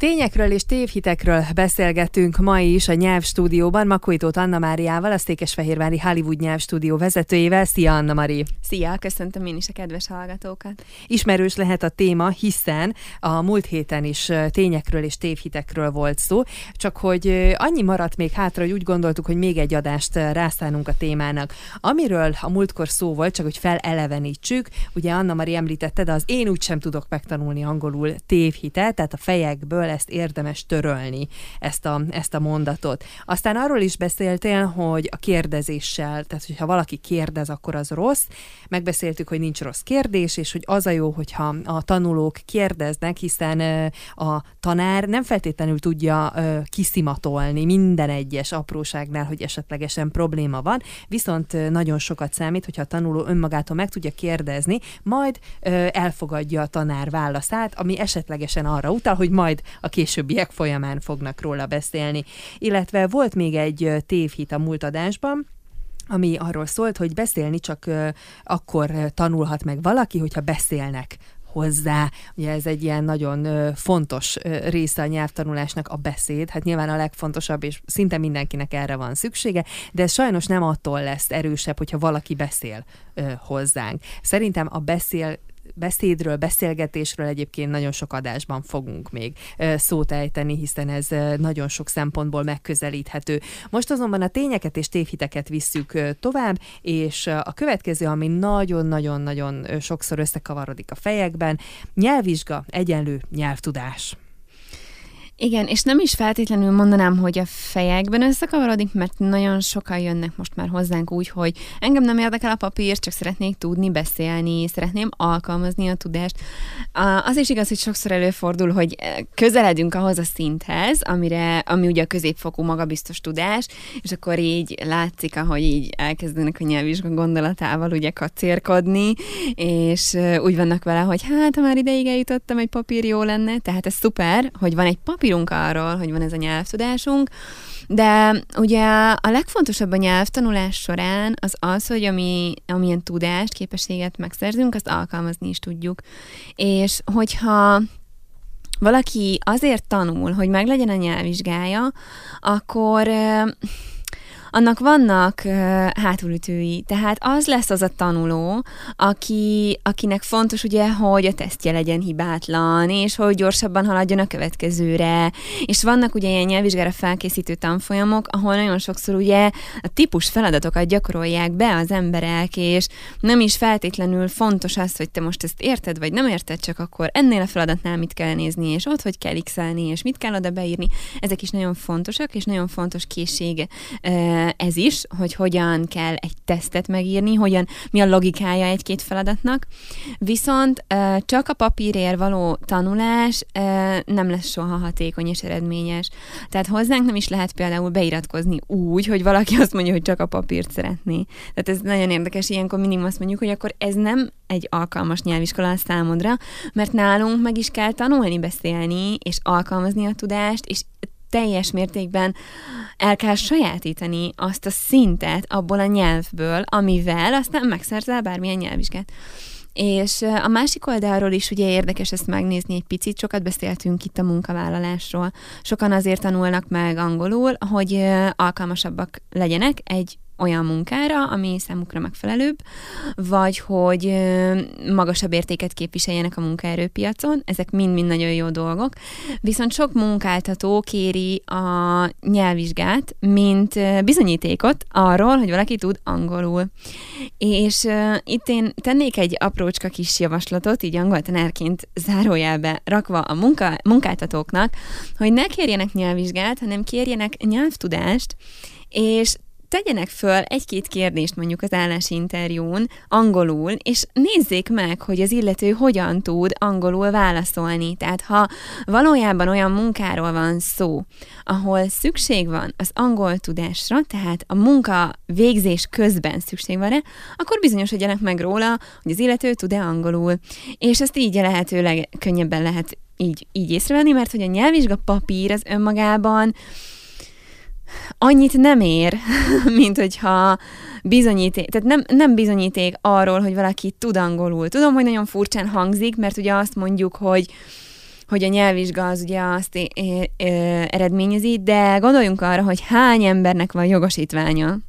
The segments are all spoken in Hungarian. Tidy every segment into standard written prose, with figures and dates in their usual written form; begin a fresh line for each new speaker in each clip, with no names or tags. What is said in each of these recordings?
Tényekről és tévhitekről beszélgetünk ma is a Nyelvstúdióban Makói Tóth Anna Máriával, a Székesfehérvári Hollywood Nyelvstúdió vezetőjével. Szia, Anna Mari!
Szia, köszöntöm én is a kedves hallgatókat!
Ismerős lehet a téma, hiszen a múlt héten is tényekről és tévhitekről volt szó, csak hogy annyi maradt még hátra, hogy úgy gondoltuk, hogy még egy adást rászánunk a témának. Amiről a múltkor szó volt, csak hogy felelevenítsük, ugye Anna Mari említette, de az én úgysem tudok megtanulni angolul tévhitet, tehát a fejekből ezt érdemes törölni, ezt a mondatot. Aztán arról is beszéltél, hogy a kérdezéssel, tehát hogyha valaki kérdez, akkor az rossz. Megbeszéltük, hogy nincs rossz kérdés, és hogy az a jó, hogyha a tanulók kérdeznek, hiszen a tanár nem feltétlenül tudja kiszimatolni minden egyes apróságnál, hogy esetlegesen probléma van, viszont nagyon sokat számít, hogyha a tanuló önmagától meg tudja kérdezni, majd elfogadja a tanár válaszát, ami esetlegesen arra utal, hogy majd a későbbiek folyamán fognak róla beszélni. Illetve volt még egy tévhit a múlt adásban, ami arról szólt, hogy beszélni csak akkor tanulhat meg valaki, hogyha beszélnek hozzá. Ugye ez egy ilyen nagyon fontos része a nyelvtanulásnak, a beszéd. Hát nyilván a legfontosabb, és szinte mindenkinek erre van szüksége, de ez sajnos nem attól lesz erősebb, hogyha valaki beszél hozzánk. Szerintem a beszédről, beszélgetésről egyébként nagyon sok adásban fogunk még szót ejteni, hiszen ez nagyon sok szempontból megközelíthető. Most azonban a tényeket és tévhiteket visszük tovább, és a következő, ami nagyon-nagyon-nagyon sokszor összekavarodik a fejekben, nyelvvizsga egyenlő nyelvtudás.
Igen, és nem is feltétlenül mondanám, hogy a fejekben összekavarodik, mert nagyon sokan jönnek most már hozzánk úgy, hogy engem nem érdekel a papír, csak szeretnék tudni beszélni, szeretném alkalmazni a tudást. Az is igaz, hogy sokszor előfordul, hogy közeledünk ahhoz a szinthez, ami ugye a középfokú magabiztos tudás, és akkor így látszik, ahogy így elkezdenek a nyelvvizsga gondolatával ugye kacérkodni, és úgy vannak vele, hogy hát, ha már ideig eljutottam, egy papír jó lenne, tehát ez szuper, hogy van egy papírunk arról, hogy van ez a nyelvtudásunk, de ugye a legfontosabb a nyelvtanulás során az, hogy amilyen tudást, képességet megszerzünk, azt alkalmazni is tudjuk. És hogyha valaki azért tanul, hogy meglegyen a nyelvvizsgája, akkor annak hátulütői. Tehát az lesz az a tanuló, akinek fontos ugye, hogy a tesztje legyen hibátlan, és hogy gyorsabban haladjon a következőre. És vannak ugye ilyen nyelvvizsgára felkészítő tanfolyamok, ahol nagyon sokszor ugye a típus feladatokat gyakorolják be az emberek, és nem is feltétlenül fontos az, hogy te most ezt érted, vagy nem érted, csak akkor ennél a feladatnál mit kell nézni, és ott hogy kell x-elni, és mit kell oda beírni. Ezek is nagyon fontosak, és nagyon fontos készsége ez is, hogy hogyan kell egy tesztet megírni, mi a logikája egy-két feladatnak. Viszont csak a papírért való tanulás nem lesz soha hatékony és eredményes. Tehát hozzánk nem is lehet például beiratkozni úgy, hogy valaki azt mondja, hogy csak a papírt szeretné. Tehát ez nagyon érdekes, ilyenkor mindig azt mondjuk, hogy akkor ez nem egy alkalmas nyelviskola a számodra, mert nálunk meg is kell tanulni, beszélni, és alkalmazni a tudást, és teljes mértékben el kell sajátítani azt a szintet abból a nyelvből, amivel aztán megszerzel bármilyen nyelvvizsgát. És a másik oldalról is ugye érdekes ezt megnézni egy picit, sokat beszéltünk itt a munkavállalásról. Sokan azért tanulnak meg angolul, hogy alkalmasabbak legyenek egy olyan munkára, ami számukra megfelelőbb, vagy hogy magasabb értéket képviseljenek a munkaerőpiacon. Ezek mind-mind nagyon jó dolgok. Viszont sok munkáltató kéri a nyelvvizsgát, mint bizonyítékot arról, hogy valaki tud angolul. És itt én tennék egy aprócska kis javaslatot, így angol tanárként zárójelbe rakva a munkáltatóknak, hogy ne kérjenek nyelvvizsgát, hanem kérjenek nyelvtudást, és tegyenek föl egy-két kérdést mondjuk az állásinterjún angolul, és nézzék meg, hogy az illető hogyan tud angolul válaszolni. Tehát ha valójában olyan munkáról van szó, ahol szükség van az angol tudásra, tehát a munka végzés közben szükség van-e, akkor bizonyosodjanak meg róla, hogy az illető tud-e angolul. És ezt így lehetőleg könnyebben lehet így észrevenni, mert hogy a nyelvvizsga papír az önmagában annyit nem ér, mint hogyha bizonyíték, tehát nem bizonyíték arról, hogy valaki tud angolul. Tudom, hogy nagyon furcsán hangzik, mert ugye azt mondjuk, hogy hogy a nyelvvizsga az ugye azt eredményezi, de gondoljunk arra, hogy hány embernek van jogosítványa,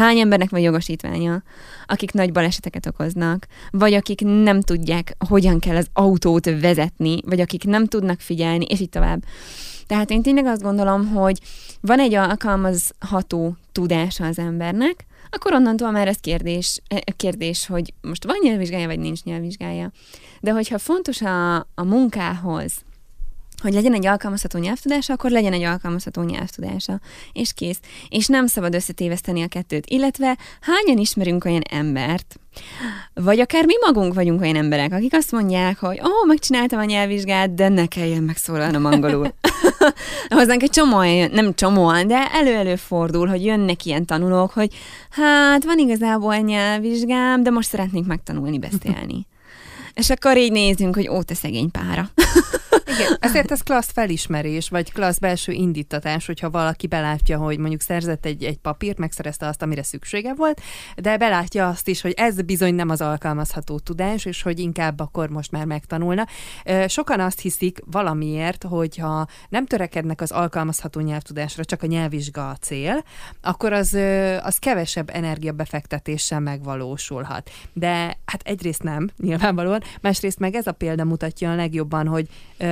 akik nagy baleseteket okoznak, vagy akik nem tudják, hogyan kell az autót vezetni, vagy akik nem tudnak figyelni, és így tovább. Tehát én tényleg azt gondolom, hogy van egy alkalmazható tudása az embernek, akkor onnantól már ez kérdés, hogy most van nyelvvizsgája, vagy nincs nyelvvizsgája. De hogyha fontos a munkához, hogy legyen egy alkalmazható nyelvtudása, akkor legyen egy alkalmazható nyelvtudása. És kész. És nem szabad összetéveszteni a kettőt. Illetve hányan ismerünk olyan embert, vagy akár mi magunk vagyunk olyan emberek, akik azt mondják, hogy megcsináltam a nyelvvizsgát, de ne kelljen megszólalnom angolul. Hozzánk egy csomóan, nem csomóan, de elő-előfordul, hogy jönnek ilyen tanulók, hogy hát van igazából nyelvvizsgám, de most szeretnék megtanulni beszélni. És akkor így nézünk, hogy te szegény pára.
Igen, ezért ez klassz felismerés, vagy klassz belső indítatás, hogyha valaki belátja, hogy mondjuk szerzett egy papírt, megszerezte azt, amire szüksége volt, de belátja azt is, hogy ez bizony nem az alkalmazható tudás, és hogy inkább akkor most már megtanulna. Sokan azt hiszik valamiért, hogyha nem törekednek az alkalmazható nyelvtudásra, csak a nyelvvizsga a cél, akkor az kevesebb energiabefektetéssel megvalósulhat. De hát egyrészt nem, nyilvánvalóan, másrészt meg ez a példa mutatja a legjobban, hogy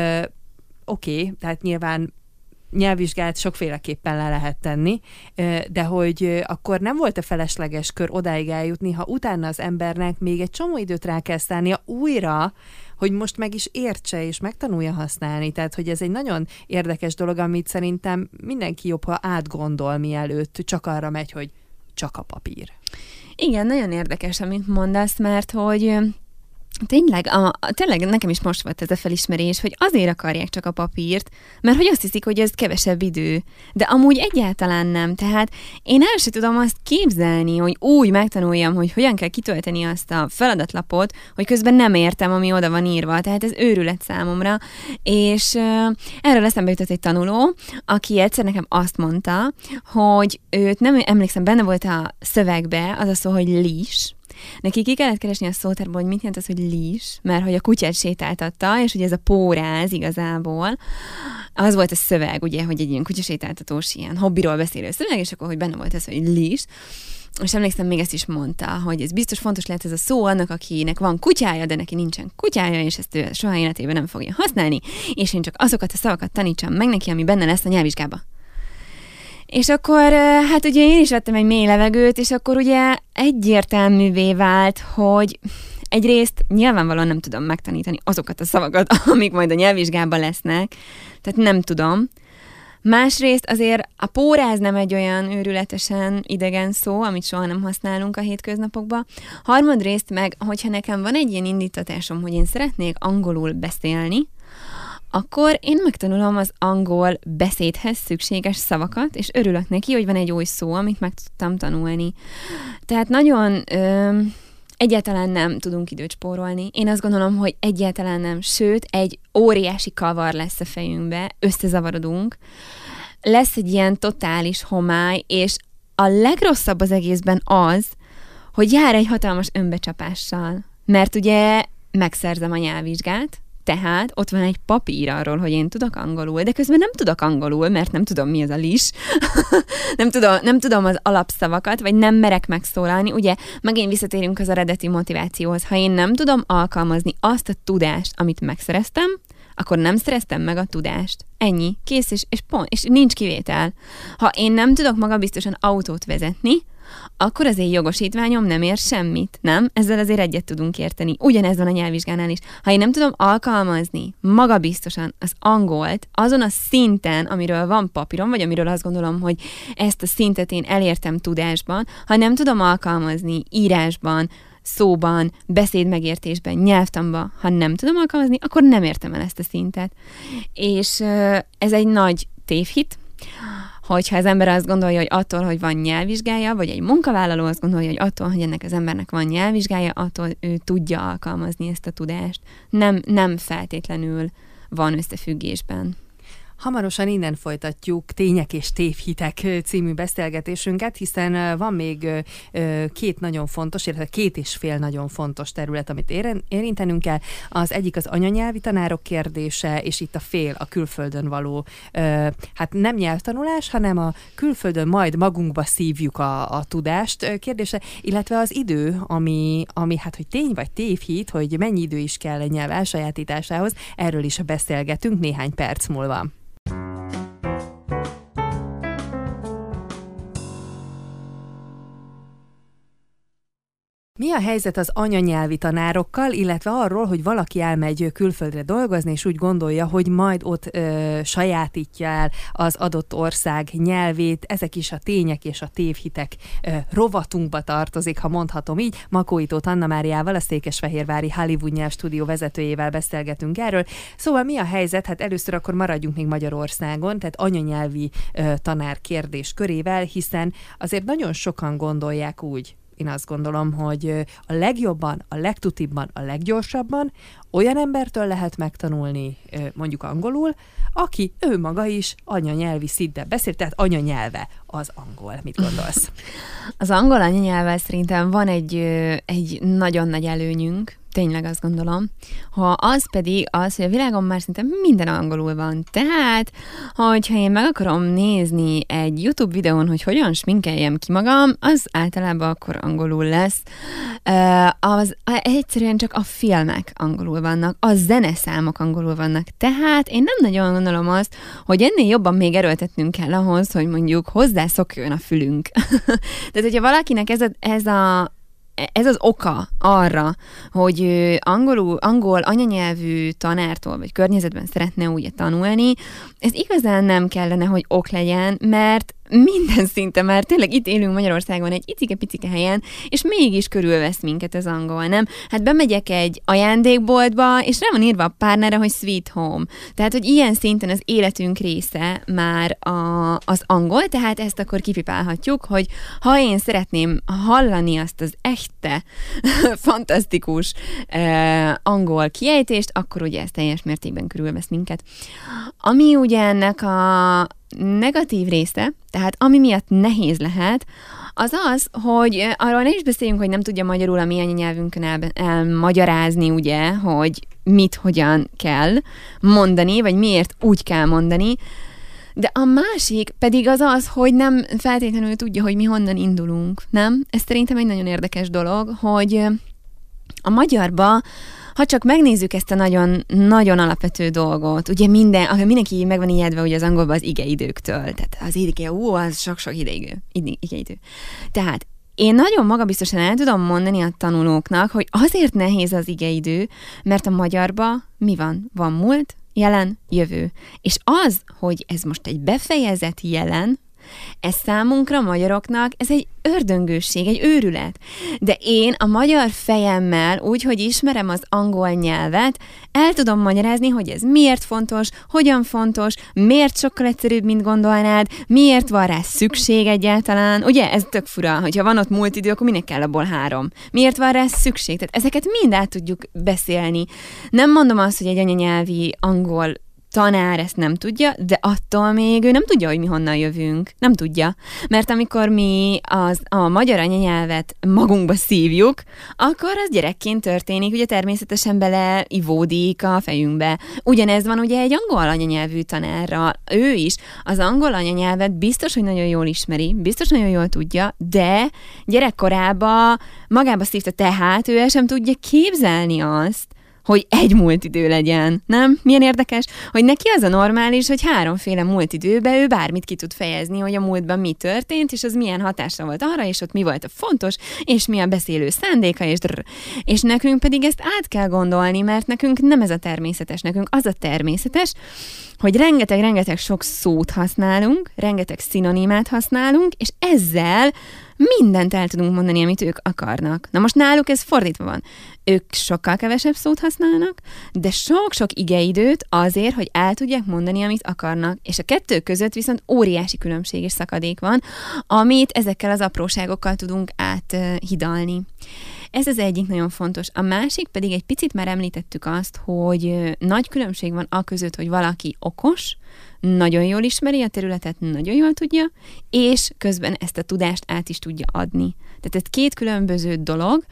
oké, tehát nyilván nyelvvizsgát sokféleképpen le lehet tenni, de hogy akkor nem volt a felesleges kör odáig eljutni, ha utána az embernek még egy csomó időt rá kell szállnia újra, hogy most meg is értse és megtanulja használni. Tehát, hogy ez egy nagyon érdekes dolog, amit szerintem mindenki jobb, ha átgondol, mielőtt csak arra megy, hogy csak a papír.
Igen, nagyon érdekes, amit mondasz, mert hogy tényleg nekem is most volt ez a felismerés, hogy azért akarják csak a papírt, mert hogy azt hiszik, hogy ez kevesebb idő. De amúgy egyáltalán nem. Tehát én el sem tudom azt képzelni, hogy úgy megtanuljam, hogy hogyan kell kitölteni azt a feladatlapot, hogy közben nem értem, ami oda van írva. Tehát ez őrület számomra. És erről eszembe jutott egy tanuló, aki egyszer nekem azt mondta, hogy őt nem emlékszem, benne volt a szövegbe az a szó, hogy leash. Neki ki kellett keresni a szótárból, hogy mit jelent az, hogy leash, mert hogy a kutyát sétáltatta, és hogy ez a póráz igazából, az volt a szöveg, ugye, hogy egy ilyen kutyasétáltatós, ilyen hobbiról beszélő szöveg, és akkor, hogy benne volt ez, hogy leash. És emlékszem, még ezt is mondta, hogy ez biztos fontos lehet ez a szó annak, akinek van kutyája, de neki nincsen kutyája, és ezt ő soha életében nem fogja használni, és én csak azokat a szavakat tanítsam meg neki, ami benne lesz a nyelvvizsgába. És akkor, hát ugye én is vettem egy mély levegőt, és akkor ugye egyértelművé vált, hogy egyrészt nyilvánvalóan nem tudom megtanítani azokat a szavakat, amik majd a nyelvvizsgában lesznek, tehát nem tudom. Másrészt azért a póráz nem egy olyan őrületesen idegen szó, amit soha nem használunk a hétköznapokban. Harmadrészt meg, hogyha nekem van egy ilyen indítatásom, hogy én szeretnék angolul beszélni, akkor én megtanulom az angol beszédhez szükséges szavakat, és örülök neki, hogy van egy új szó, amit meg tudtam tanulni. Tehát nagyon egyáltalán nem tudunk időt spórolni. Én azt gondolom, hogy egyáltalán nem, sőt, egy óriási kavar lesz a fejünkbe, összezavarodunk, lesz egy ilyen totális homály, és a legrosszabb az egészben az, hogy jár egy hatalmas önbecsapással, mert ugye megszerzem a nyelvvizsgát, tehát ott van egy papír arról, hogy én tudok angolul, de közben nem tudok angolul, mert nem tudom, mi az a leash. nem tudom az alapszavakat, vagy nem merek megszólalni. Ugye, megint visszatérünk az eredeti motivációhoz. Ha én nem tudom alkalmazni azt a tudást, amit megszereztem, akkor nem szereztem meg a tudást. Ennyi, kész, és pont, és nincs kivétel. Ha én nem tudok magabiztosan autót vezetni, akkor az én jogosítványom nem ér semmit, nem? Ezzel azért egyet tudunk érteni. Ugyanez van a nyelvvizsgánál is. Ha én nem tudom alkalmazni magabiztosan az angolt azon a szinten, amiről van papírom, vagy amiről azt gondolom, hogy ezt a szintet én elértem tudásban, ha nem tudom alkalmazni írásban, szóban, beszédmegértésben, nyelvtanban, ha nem tudom alkalmazni, akkor nem értem el ezt a szintet. És ez egy nagy tévhit, hogyha az ember azt gondolja, hogy attól, hogy van nyelvvizsgája, vagy egy munkavállaló azt gondolja, hogy attól, hogy ennek az embernek van nyelvvizsgája, attól ő tudja alkalmazni ezt a tudást. Nem feltétlenül van összefüggésben.
Hamarosan innen folytatjuk Tények és tévhitek című beszélgetésünket, hiszen van még két nagyon fontos, illetve 2,5 nagyon fontos terület, amit érintenünk kell. Az egyik az anyanyelvi tanárok kérdése, és itt a külföldön való, hát nem nyelvtanulás, hanem a külföldön majd magunkba szívjuk a tudást kérdése, illetve az idő, ami hát, hogy tény vagy tévhit, hogy mennyi idő is kell egy nyelv elsajátításához, erről is beszélgetünk néhány perc múlva. Mi a helyzet az anyanyelvi tanárokkal, illetve arról, hogy valaki elmegy külföldre dolgozni, és úgy gondolja, hogy majd ott sajátítja el az adott ország nyelvét. Ezek is a tények és a tévhitek rovatunkba tartozik, ha mondhatom így. Makói Tóth Anna Máriával, a Székesfehérvári Hollywood nyelvstúdió vezetőjével beszélgetünk erről. Szóval mi a helyzet? Hát először akkor maradjunk még Magyarországon, tehát anyanyelvi tanár kérdés körével, hiszen azért nagyon sokan gondolják úgy, én azt gondolom, hogy a legjobban, a legtutibban, a leggyorsabban olyan embertől lehet megtanulni mondjuk angolul, aki ő maga is anyanyelvi szinten beszél, tehát anyanyelve az angol. Mit gondolsz?
Az angol anyanyelvvel szerintem van egy nagyon nagy előnyünk, tényleg azt gondolom, ha az pedig az, hogy a világon már szinte minden angolul van. Tehát, hogyha én meg akarom nézni egy YouTube videón, hogy hogyan sminkeljem ki magam, az általában akkor angolul lesz. Az egyszerűen csak a filmek angolul vannak, a zeneszámok angolul vannak. Tehát én nem nagyon gondolom azt, hogy ennél jobban még erőltetnünk kell ahhoz, hogy mondjuk hozzászokjon a fülünk. Tehát, hogyha valakinek ez az oka arra, hogy angol anyanyelvű tanártól vagy környezetben szeretne ugye tanulni, ez igazán nem kellene, hogy ok legyen, mert minden szinte már tényleg itt élünk Magyarországon egy icike-picike helyen, és mégis körülvesz minket az angol, nem? Hát bemegyek egy ajándékboltba, és rá van írva a párnára, hogy Sweet Home. Tehát, hogy ilyen szinten az életünk része már az angol, tehát ezt akkor kipipálhatjuk, hogy ha én szeretném hallani azt az echte, fantasztikus angol kiejtést, akkor ugye ez teljes mértékben körülvesz minket. Ami ugye ennek a negatív része, tehát ami miatt nehéz lehet, az az, hogy arról ne is beszéljünk, hogy nem tudja magyarul a mi anyanyelvünkön elmagyarázni, ugye, hogy mit, hogyan kell mondani, vagy miért úgy kell mondani, de a másik pedig az, hogy nem feltétlenül tudja, hogy mi honnan indulunk, nem? Ez szerintem egy nagyon érdekes dolog, hogy a magyarba, ha csak megnézzük ezt a nagyon, nagyon alapvető dolgot, ugye mindenki meg van ijedve ugye az angolban az igeidőktől, tehát az ige, az sok-sok igeidő. Tehát én nagyon magabiztosan el tudom mondani a tanulóknak, hogy azért nehéz az igeidő, mert a magyarba mi van? Van múlt, jelen, jövő. És az, hogy ez most egy befejezett jelen, ez számunkra, magyaroknak, ez egy ördöngőség, egy őrület. De én a magyar fejemmel, úgy, hogy ismerem az angol nyelvet, el tudom magyarázni, hogy ez miért fontos, hogyan fontos, miért sokkal egyszerűbb, mint gondolnád, miért van rá szükség egyáltalán. Ugye, ez tök fura, hogyha van ott múlt idő, akkor minek kell abból 3? Miért van rá szükség? Tehát ezeket mind át tudjuk beszélni. Nem mondom azt, hogy egy anyanyelvi angol tanár ezt nem tudja, de attól még ő nem tudja, hogy mi honnan jövünk. Nem tudja. Mert amikor mi a magyar anyanyelvet magunkba szívjuk, akkor az gyerekként történik, ugye természetesen beleivódik a fejünkbe. Ugyanez van ugye egy angol anyanyelvű tanárral. Ő is az angol anyanyelvet biztos, hogy nagyon jól ismeri, biztos nagyon jól tudja, de gyerekkorában magába szívta, tehát ő el sem tudja képzelni azt, hogy egy múlt idő legyen, nem? Milyen érdekes, hogy neki az a normális, hogy 3 múlt időben ő bármit ki tud fejezni, hogy a múltban mi történt, és az milyen hatással volt arra, és ott mi volt a fontos, és mi a beszélő szándéka, és nekünk pedig ezt át kell gondolni, mert nekünk nem ez a természetes, nekünk az a természetes, hogy rengeteg sok szót használunk, rengeteg szinonimát használunk, és ezzel mindent el tudunk mondani, amit ők akarnak. Na most náluk ez fordítva van. Ők sokkal kevesebb szót használnak, de sok-sok igeidőt azért, hogy el tudják mondani, amit akarnak. És a kettő között viszont óriási különbség és szakadék van, amit ezekkel az apróságokkal tudunk áthidalni. Ez az egyik nagyon fontos. A másik pedig egy picit már említettük azt, hogy nagy különbség van a között, hogy valaki okos, nagyon jól ismeri a területet, nagyon jól tudja, és közben ezt a tudást át is tudja adni. Tehát ez két különböző dolog,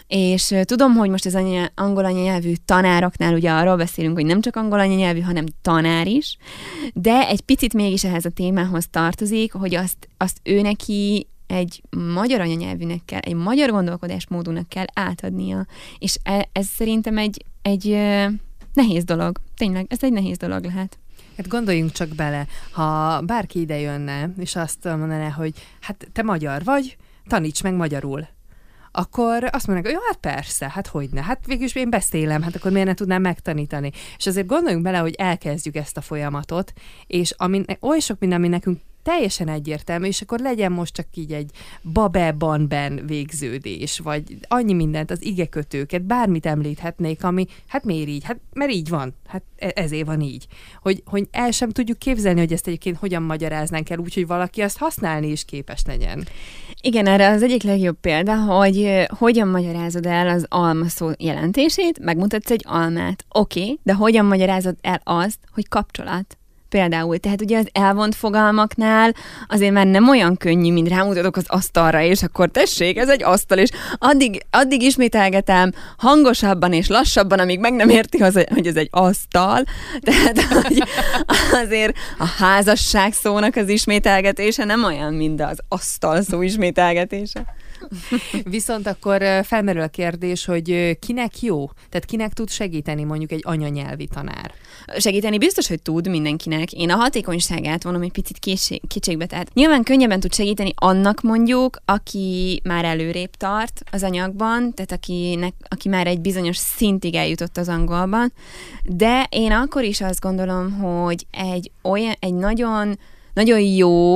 és tudom, hogy most az angol anyanyelvű tanároknál ugye arról beszélünk, hogy nem csak angol anyanyelvű, hanem tanár is, de egy picit mégis ehhez a témához tartozik, hogy azt ő neki egy magyar anyanyelvűnek kell, egy magyar gondolkodásmódúnak kell átadnia. És ez szerintem egy nehéz dolog. Tényleg, ez egy nehéz dolog lehet.
Hát gondoljunk csak bele, ha bárki ide jönne, és azt mondaná, hogy hát te magyar vagy, taníts meg magyarul. Akkor azt mondják, hogy jó, hát persze, hát hogyne, hát végülis én beszélem, hát akkor miért ne tudnám megtanítani. És azért gondoljunk bele, hogy elkezdjük ezt a folyamatot, és oly sok minden, ami nekünk teljesen egyértelmű, és akkor legyen most csak így egy babe-banben végződés, vagy annyi mindent, az igekötőket, bármit említhetnék, ami, hát miért így? Hát mert így van, hát ezért van így. Hogy el sem tudjuk képzelni, hogy ezt egyébként hogyan magyaráznánk el úgy, hogy valaki azt használni is képes legyen.
Igen, erre az egyik legjobb példa, hogy hogyan magyarázod el az alma szó jelentését, megmutatsz egy almát. Oké, de hogyan magyarázod el azt, hogy kapcsolat? Például, tehát ugye az elvont fogalmaknál azért már nem olyan könnyű, mint rámutatok az asztalra, és akkor tessék, ez egy asztal, és addig ismételgetem hangosabban és lassabban, amíg meg nem érti, hogy ez egy asztal. Tehát hogy azért a házasság szónak az ismételgetése nem olyan, mint az asztal szó ismételgetése.
Viszont akkor felmerül a kérdés, hogy kinek jó? Tehát kinek tud segíteni mondjuk egy anyanyelvi tanár?
Segíteni biztos, hogy tud mindenkinek. Én a hatékonyságát vonom egy picit kétségbe. Tehát nyilván könnyebben tud segíteni annak mondjuk, aki már előrébb tart az anyagban, tehát aki már egy bizonyos szintig eljutott az angolban, de én akkor is azt gondolom, hogy egy nagyon, nagyon jó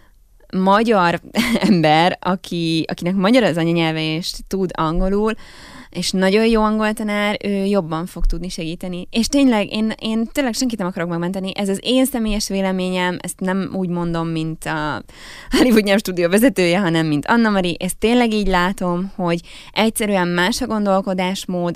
magyar ember, akinek magyar az anyanyelve és tud angolul, és nagyon jó angol tanár, ő jobban fog tudni segíteni. És tényleg, én tényleg senkit nem akarok megmenteni, ez az én személyes véleményem, ezt nem úgy mondom, mint a Hollywood Nyelvstúdió vezetője, hanem mint Anna Mari, ezt tényleg így látom, hogy egyszerűen más a gondolkodásmód,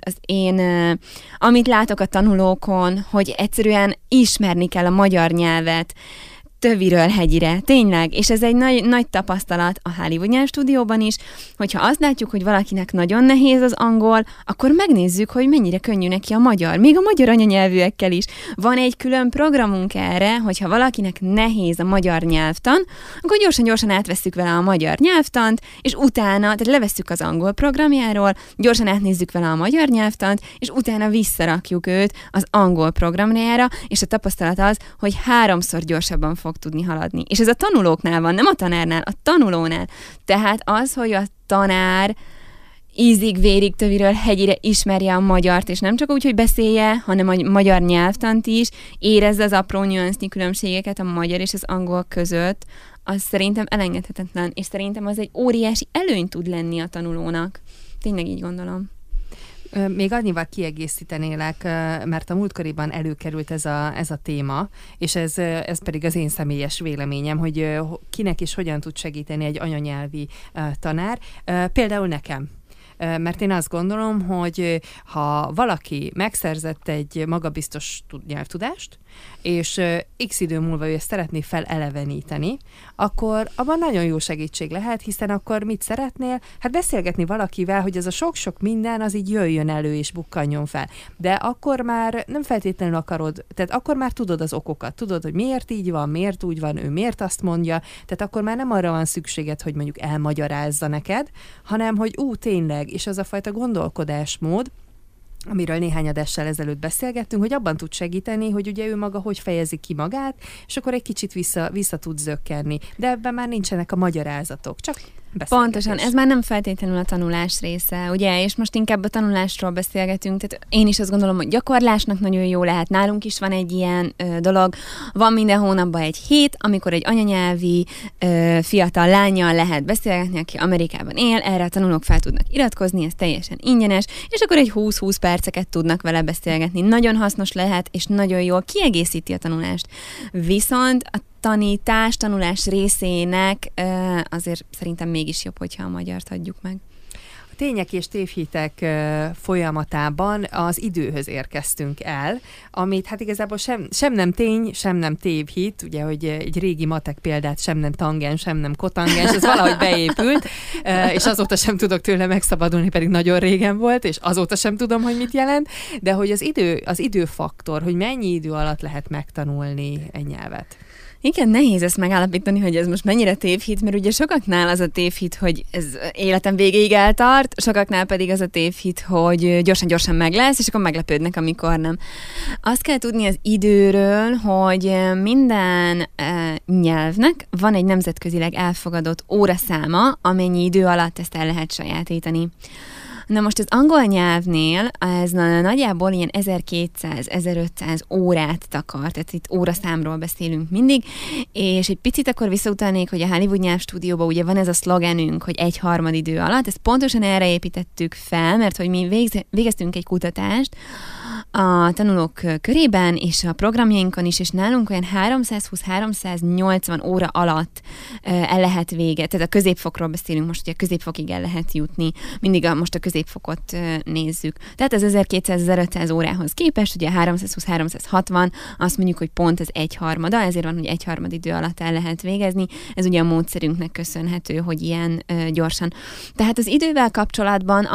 amit látok a tanulókon, hogy egyszerűen ismerni kell a magyar nyelvet, töviről hegyire, tényleg, és ez egy nagy tapasztalat a Hollywood Nyelvstúdióban is, hogyha azt látjuk, hogy valakinek nagyon nehéz az angol, akkor megnézzük, hogy mennyire könnyű neki a magyar, még a magyar anyanyelvűekkel is. Van egy külön programunk erre, hogyha valakinek nehéz a magyar nyelvtan, akkor gyorsan átvesszük vele a magyar nyelvtant, és utána, tehát levesszük az angol programjáról, gyorsan átnézzük vele a magyar nyelvtant, és utána visszarakjuk őt az angol programjára, és a tapasztalat az, hogy 3-szor gyorsabban fog tudni haladni. És ez a tanulóknál van, nem a tanárnál, a tanulónál. Tehát az, hogy a tanár ízig-vérig töviről hegyire ismerje a magyart, és nem csak úgy, hogy beszélje, hanem a magyar nyelvtant is, érezze az apró nüansznyi különbségeket a magyar és az angol között, az szerintem elengedhetetlen, és szerintem az egy óriási előny tud lenni a tanulónak. Tényleg így gondolom.
Még annyival kiegészítenélek, mert a múltkoriban előkerült ez a téma, és ez pedig az én személyes véleményem, hogy kinek és hogyan tud segíteni egy anyanyelvi tanár. Például nekem. Mert én azt gondolom, hogy ha valaki megszerzett egy magabiztos nyelvtudást, és x idő múlva ő ezt szeretné feleleveníteni, akkor abban nagyon jó segítség lehet, hiszen akkor mit szeretnél? Hát beszélgetni valakivel, hogy ez a sok-sok minden az így jöjjön elő és bukkanjon fel. De akkor már nem feltétlenül akarod, tehát akkor már tudod az okokat, tudod, hogy miért így van, miért úgy van, ő miért azt mondja, tehát akkor már nem arra van szükséged, hogy mondjuk elmagyarázza neked, hanem hogy tényleg, és az a fajta gondolkodásmód, amiről néhány adással ezelőtt beszélgettünk, hogy abban tud segíteni, hogy ugye ő maga hogy fejezi ki magát, és akkor egy kicsit vissza tud zökkenni. De ebben már nincsenek a magyarázatok, csak beszélgetés.
Pontosan, ez már nem feltétlenül a tanulás része, ugye, és most inkább a tanulásról beszélgetünk, tehát én is azt gondolom, hogy gyakorlásnak nagyon jó lehet. Nálunk is van egy ilyen dolog, van minden hónapban egy hét, amikor egy anyanyelvi fiatal lánnyal lehet beszélgetni, aki Amerikában él, erre a tanulók fel tudnak iratkozni, ez teljesen ingyenes, és akkor egy 20-20 perceket tudnak vele beszélgetni. Nagyon hasznos lehet, és nagyon jól kiegészíti a tanulást. Viszont a tanulás részének azért szerintem mégis jobb, hogyha a magyart adjuk meg.
Tények és tévhitek folyamatában az időhöz érkeztünk el, amit hát igazából sem nem tény, sem nem tévhit, ugye, hogy egy régi matek példát sem nem tangens, sem nem kotangens, ez valahogy beépült, és azóta sem tudok tőle megszabadulni, pedig nagyon régen volt, és azóta sem tudom, hogy mit jelent, de hogy az időfaktor, hogy mennyi idő alatt lehet megtanulni egy nyelvet.
Igen, nehéz ezt megállapítani, hogy ez most mennyire tévhit, mert ugye sokaknál az a tévhit, hogy ez életem végéig eltart, sokaknál pedig az a tévhit, hogy gyorsan meg lesz, és akkor meglepődnek, amikor nem. Azt kell tudni az időről, hogy minden nyelvnek van egy nemzetközileg elfogadott óraszáma, amennyi idő alatt ezt el lehet sajátítani. Na most az angol nyelvnél ez nagyjából ilyen 1200-1500 órát takar, tehát itt óraszámról beszélünk mindig, és egy picit akkor visszautalnék, hogy a Hollywood nyelvstúdióban ugye van ez a szlogenünk, hogy 1/3 idő alatt, ezt pontosan erre építettük fel, mert hogy mi végeztünk egy kutatást a tanulók körében, és a programjainkon is, és nálunk olyan 320-380 óra alatt el lehet vége, tehát a középfokról beszélünk most, hogy a középfokig el lehet jutni, mindig most a középfokot nézzük. Tehát az 1200-1500 órához képest, ugye 320-360, azt mondjuk, hogy pont az 1/3, ezért van, hogy 1/3 idő alatt el lehet végezni, ez ugye a módszerünknek köszönhető, hogy ilyen gyorsan. Tehát az idővel kapcsolatban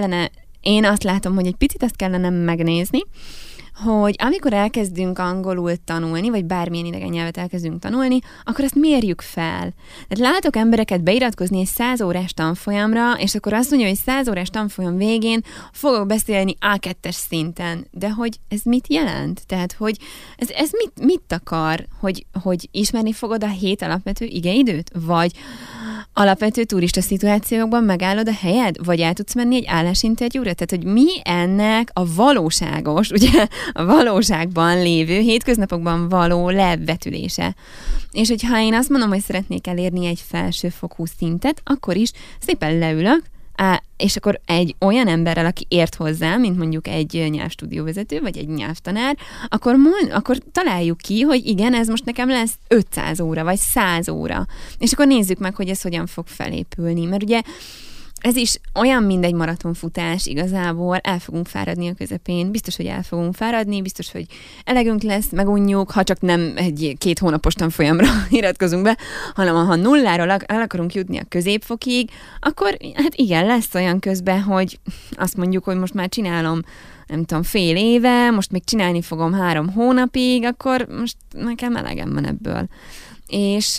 én azt látom, hogy egy picit azt kellene megnézni, hogy amikor elkezdünk angolul tanulni, vagy bármilyen idegen nyelvet elkezdünk tanulni, akkor ezt mérjük fel. Tehát látok embereket beiratkozni egy 100 órás tanfolyamra, és akkor azt mondja, hogy 100 órás tanfolyam végén fogok beszélni A2-es szinten. De hogy ez mit jelent? Tehát, hogy ez mit akar? Hogy ismerni fogod a 7 alapvető igeidőt? Vagy alapvető turista szituációkban megállod a helyed? Vagy el tudsz menni egy állásinterjúra? Tehát, hogy mi ennek a valóságos, ugye a valóságban lévő, hétköznapokban való levetülése. És hogyha én azt mondom, hogy szeretnék elérni egy felsőfokú szintet, akkor is szépen leülök, és akkor egy olyan emberrel, aki ért hozzá, mint mondjuk egy nyelvstúdióvezető, vagy egy nyelvtanár, akkor találjuk ki, hogy igen, ez most nekem lesz 500 óra, vagy 100 óra. És akkor nézzük meg, hogy ez hogyan fog felépülni. Mert ugye ez is olyan, mint egy maratonfutás, igazából el fogunk fáradni a közepén, biztos, hogy el fogunk fáradni, biztos, hogy elegünk lesz, megunjuk, ha csak nem egy 2 hónapos tanfolyamra iratkozunk be, hanem ha nulláról el akarunk jutni a középfokig, akkor hát igen, lesz olyan közben, hogy azt mondjuk, hogy most már csinálom, nem tudom, fél éve, most még csinálni fogom 3 hónapig, akkor most nekem elegem van ebből. És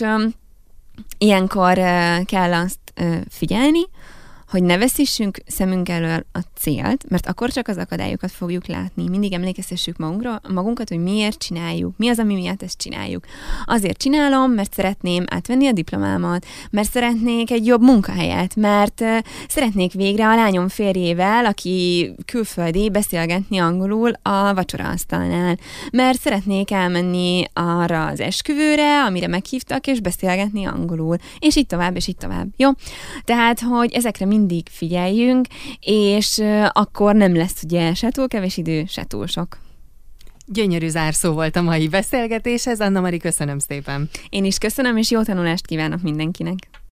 ilyenkor kell azt figyelni, hogy ne veszítsünk szemünk elől a célt, mert akkor csak az akadályokat fogjuk látni. Mindig emlékeztessük magunkat, hogy miért csináljuk, mi az, ami miatt ezt csináljuk. Azért csinálom, mert szeretném átvenni a diplomámat, mert szeretnék egy jobb munkahelyet, mert szeretnék végre a lányom férjével, aki külföldi, beszélgetni angolul a vacsoraasztalnál, mert szeretnék elmenni arra az esküvőre, amire meghívtak, és beszélgetni angolul, és így tovább, és így tovább. Jó? Tehát, hogy ezekre mindig figyeljünk, és akkor nem lesz ugye se túl kevés idő, se túl sok.
Gyönyörű zárszó volt a mai beszélgetéshez. Anna Mari, köszönöm szépen.
Én is köszönöm, és jó tanulást kívánok mindenkinek.